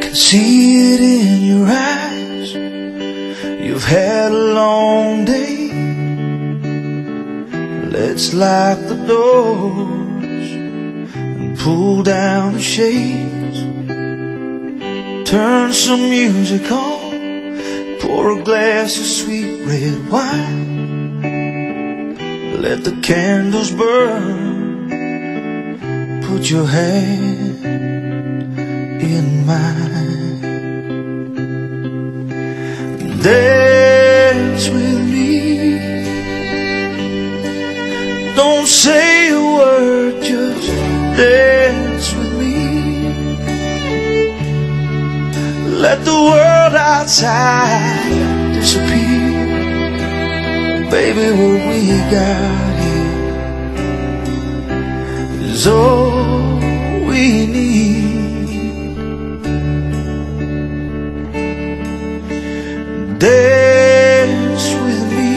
See it in your eyes. You've had a long day. Let's lock the doors and pull down the shades. Turn some music on, pour a glass of sweet red wine. Let the candles burn, put your hand in mine. Dance with me. Don't say a word, just dance with me. Let the world outside disappear. Baby, what we got here is all we need. Dance with me.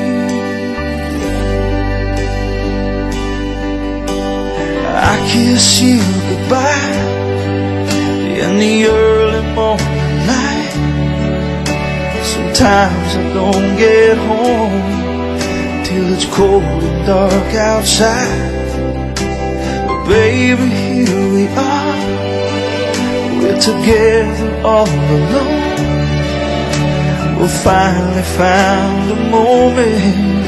I kiss you goodbye in the early morning light. Sometimes I don't get home till it's cold and dark outside. But baby, here we are, we're together all alone. We finally found a moment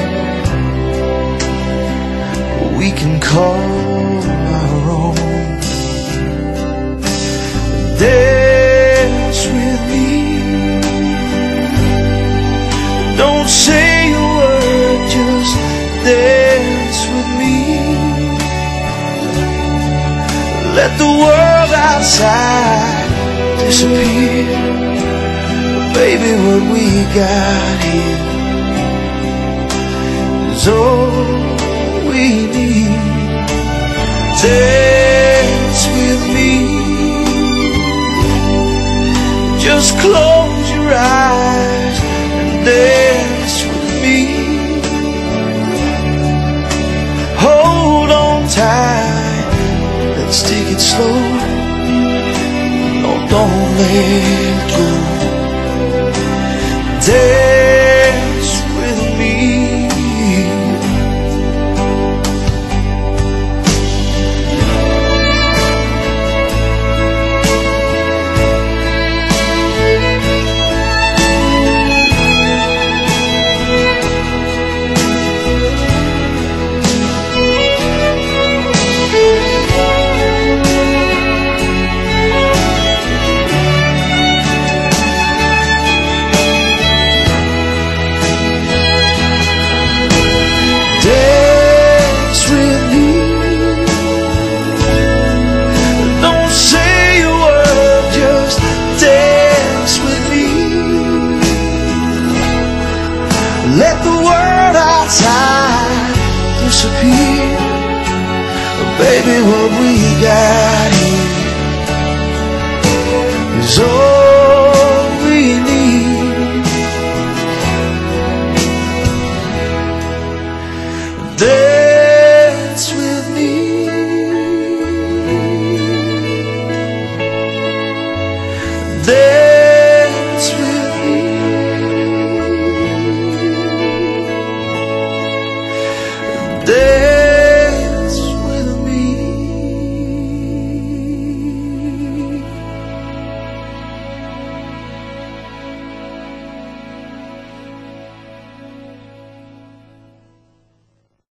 we can call our own. Dance with me. Don't say a word, just dance with me. Let the world outside disappear. Baby, what we got here is all we need. Dance with me. Just close your eyes and dance with me. Hold on tight, let's take it slow. No, don't let go. Dance with me. Let the world outside disappear. Baby, what we got here is all we need. Dance with me. Dance with me. Dance